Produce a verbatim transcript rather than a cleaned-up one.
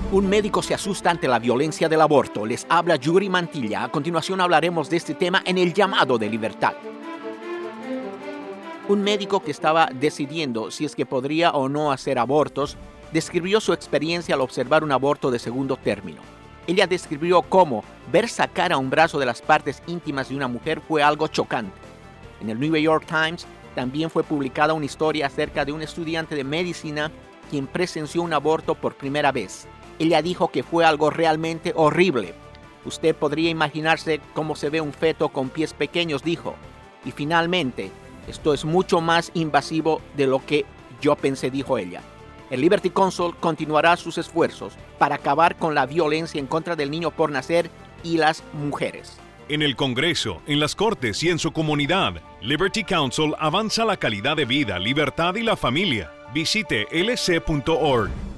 Un médico se asusta ante la violencia del aborto. Les habla Yuri Mantilla. A continuación hablaremos de este tema en El Llamado de Libertad. Un médico que estaba decidiendo si es que podría o no hacer abortos, describió su experiencia al observar un aborto de segundo término. Ella describió cómo ver sacar a un brazo de las partes íntimas de una mujer fue algo chocante. En el New York Times también fue publicada una historia acerca de un estudiante de medicina quien presenció un aborto por primera vez. Ella dijo que fue algo realmente horrible. Usted podría imaginarse cómo se ve un feto con pies pequeños, dijo. Y finalmente, esto es mucho más invasivo de lo que yo pensé, dijo ella. El Liberty Counsel continuará sus esfuerzos para acabar con la violencia en contra del niño por nacer y las mujeres. En el Congreso, en las Cortes y en su comunidad, Liberty Counsel avanza la calidad de vida, libertad y la familia. Visite L C punto org.